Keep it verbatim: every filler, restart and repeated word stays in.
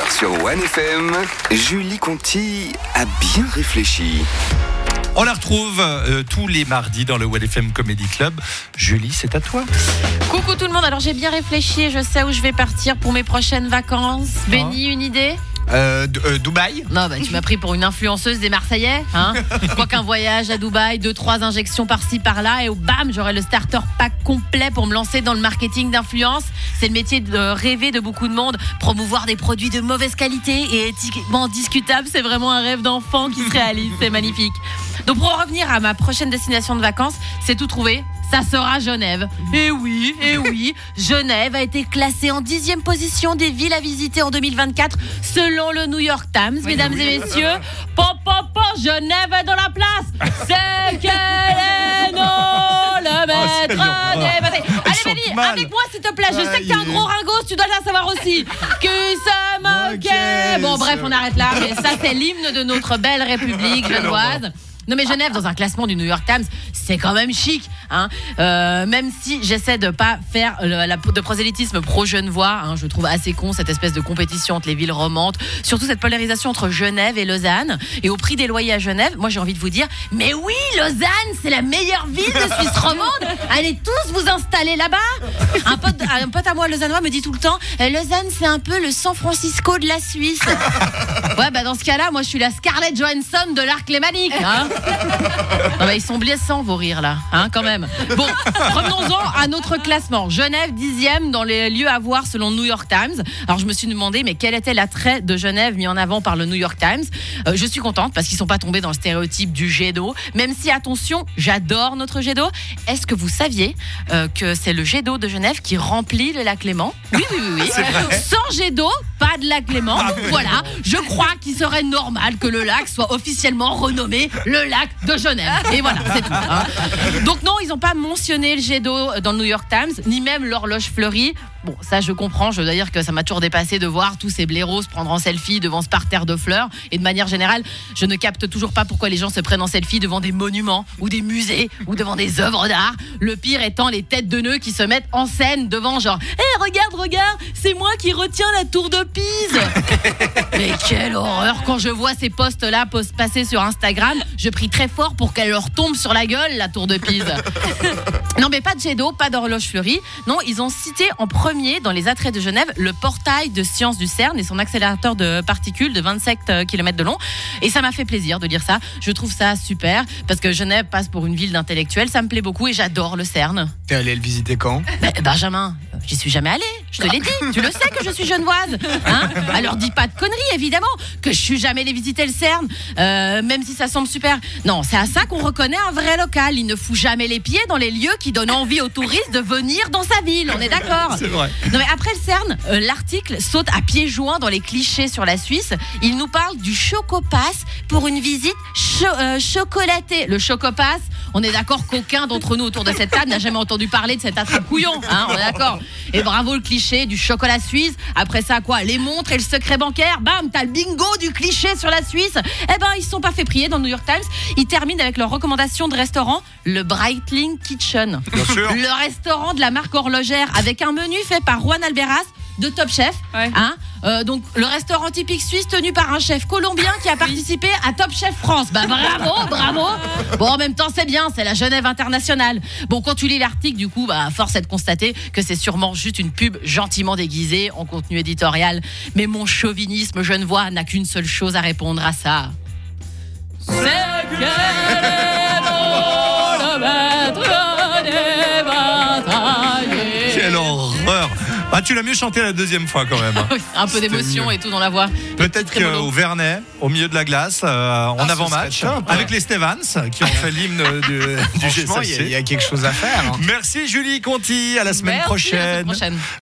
heures sur One F M, Julie Conti a bien réfléchi. On la retrouve euh, tous les mardis dans le One F M Comedy Club. Julie, c'est à toi. Coucou tout le monde, alors j'ai bien réfléchi, je sais où je vais partir pour mes prochaines vacances. Ah. Benny, une idée ? Euh, d- euh, Dubaï. Non, bah tu m'as pris pour une influenceuse des Marseillais, hein. Quoi qu'un voyage à Dubaï, deux, trois injections par-ci, par-là, et oh, bam, j'aurai le starter pack complet pour me lancer dans le marketing d'influence. C'est le métier de rêver de beaucoup de monde. Promouvoir des produits de mauvaise qualité et éthiquement discutables, c'est vraiment un rêve d'enfant qui se réalise, c'est magnifique. Donc pour en revenir à ma prochaine destination de vacances, c'est tout trouvé. Ça sera Genève. Et oui, et oui, Genève a été classée en dixième position des villes à visiter en deux mille vingt-quatre selon le New York Times, mesdames et messieurs. Pop, pop, pop, Genève est dans la place. C'est qu'elle est non, le maître des batailles. Allez, Benny, avec moi, s'il te plaît. Je sais que t'es un gros ringos, tu dois le savoir aussi. Que se moquait. Bon, bref, on arrête là. Mais ça, c'est l'hymne de notre belle République genevoise. Non mais Genève dans un classement du New York Times, c'est quand même chic, hein. Euh, même si j'essaie de pas faire le, la, de prosélytisme pro-genevois, hein, je trouve assez con cette espèce de compétition entre les villes romantes, surtout cette polarisation entre Genève et Lausanne. Et au prix des loyers à Genève, moi j'ai envie de vous dire, mais oui, Lausanne, c'est la meilleure ville de Suisse romande. Allez tous vous installer là-bas. Un pote, un pote à moi lausannois me dit tout le temps, euh, Lausanne c'est un peu le San Francisco de la Suisse. Ouais, bah dans ce cas-là, moi je suis la Scarlett Johansson de l'arc lémanique, hein. Non, bah, ils sont blessants vos rires là, hein, quand même. Bon, revenons-en à notre classement. Genève dixième dans les lieux à voir selon New York Times. Alors je me suis demandé, mais quel était l'attrait de Genève mis en avant par le New York Times ? euh, Je suis contente parce qu'ils sont pas tombés dans le stéréotype du jet d'eau. Même si, attention, j'adore notre jet d'eau. Est-ce que vous saviez euh, que c'est le jet d'eau de Genève qui remplit le lac Léman ? Oui, oui, oui, oui. Sans jet d'eau, pas de lac Léman. Donc voilà, je crois qu'il serait normal que le lac soit officiellement renommé le lac de Genève. Et voilà, c'est tout, hein. Donc non, ils n'ont pas mentionné le jet d'eau dans le New York Times, ni même l'horloge fleurie. Bon, ça je comprends, je dois dire que ça m'a toujours dépassé de voir tous ces blaireaux se prendre en selfie devant ce parterre de fleurs. Et de manière générale, je ne capte toujours pas pourquoi les gens se prennent en selfie devant des monuments ou des musées ou devant des œuvres d'art. Le pire étant les têtes de nœuds qui se mettent en scène devant genre « Hé, hey, regarde, regarde, c'est moi qui retiens la tour de Pise !» Mais quelle horreur quand je vois ces posts-là passer sur Instagram, je prie très fort pour qu'elle leur tombe sur la gueule, la tour de Pise. Non mais pas de jet d'eau, pas d'horloge fleurie. Non, ils ont cité en premier dans les attraits de Genève le portail de sciences du CERN et son accélérateur de particules de vingt-sept kilomètres de long. Et ça m'a fait plaisir de dire ça. Je trouve ça super parce que Genève passe pour une ville d'intellectuels. Ça me plaît beaucoup et j'adore le CERN. T'es allé le visiter quand ? Ben, Benjamin, j'y suis jamais allée. Je te l'ai dit. Tu le sais que je suis genevoise. Hein ? Alors dis pas de conneries, évidemment, que je suis jamais allée visiter le CERN, euh, même si ça semble super. Non, c'est à ça qu'on reconnaît un vrai local. Il ne fout jamais les pieds dans les lieux qui donnent envie aux touristes de venir dans sa ville. On est d'accord ? C'est vrai. Non mais après le CERN, euh, l'article saute à pieds joints dans les clichés sur la Suisse. Il nous parle du Chocopass pour une visite cho- euh, chocolatée. Le Chocopass, on est d'accord qu'aucun d'entre nous autour de cette table n'a jamais entendu parler de cet attrape-couillon, hein, on est d'accord. Et bravo le cliché du chocolat suisse. Après ça quoi, les montres et le secret bancaire. Bam, t'as le bingo du cliché sur la Suisse. Eh ben ils se sont pas fait prier dans le New York Times. Ils terminent avec leur recommandation de restaurant, le Breitling Kitchen. Bien sûr. Le restaurant de la marque horlogère avec un menu fait par Juan Alberas de Top Chef, ouais. hein euh, donc le restaurant typique suisse tenu par un chef colombien qui a participé à Top Chef France. Bah bravo, bravo. Bon, en même temps c'est bien, c'est la Genève internationale. Bon, quand tu lis l'article, du coup, bah force est de constater que c'est sûrement juste une pub gentiment déguisée en contenu éditorial. Mais mon chauvinisme genevois n'a qu'une seule chose à répondre à ça. C'est qu'elle est le maître des batailles. Quelle horreur. Ah, tu l'as mieux chanté la deuxième fois quand même. Un peu d'émotion et tout dans la voix. Peut-être qu'au Vernet, au milieu de la glace, euh, en ah, avant-match, top, ouais. avec les Stevens qui ont fait l'hymne du, du G S F C. Il y, y a quelque chose à faire. Hein. Merci Julie Conti, à la semaine Merci, prochaine. à la semaine prochaine.